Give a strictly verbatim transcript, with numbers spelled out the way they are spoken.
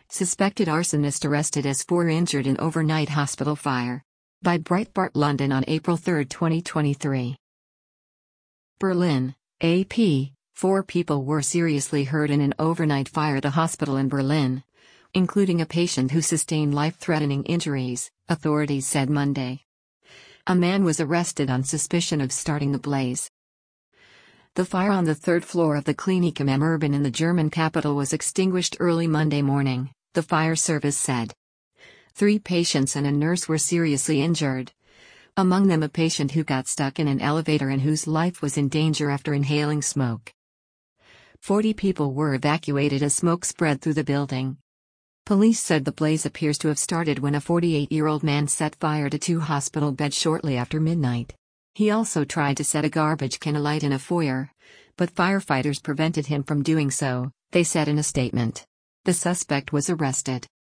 Suspected arsonist arrested as four injured in overnight hospital fire. By Breitbart London on April third, twenty twenty-three. Berlin, A P. Four people were seriously hurt in an overnight fire at a hospital in Berlin, including a patient who sustained life-threatening injuries, authorities said Monday. A man was arrested on suspicion of starting the blaze. The fire on the third floor of the Klinikum am Urban in the German capital was extinguished early Monday morning, the fire service said. Three patients and a nurse were seriously injured. Among them a patient who got stuck in an elevator and whose life was in danger after inhaling smoke. Forty people were evacuated as smoke spread through the building. Police said the blaze appears to have started when a forty-eight-year-old man set fire to two hospital beds shortly after midnight. He also tried to set a garbage can alight in a foyer, but firefighters prevented him from doing so, they said in a statement. The suspect was arrested.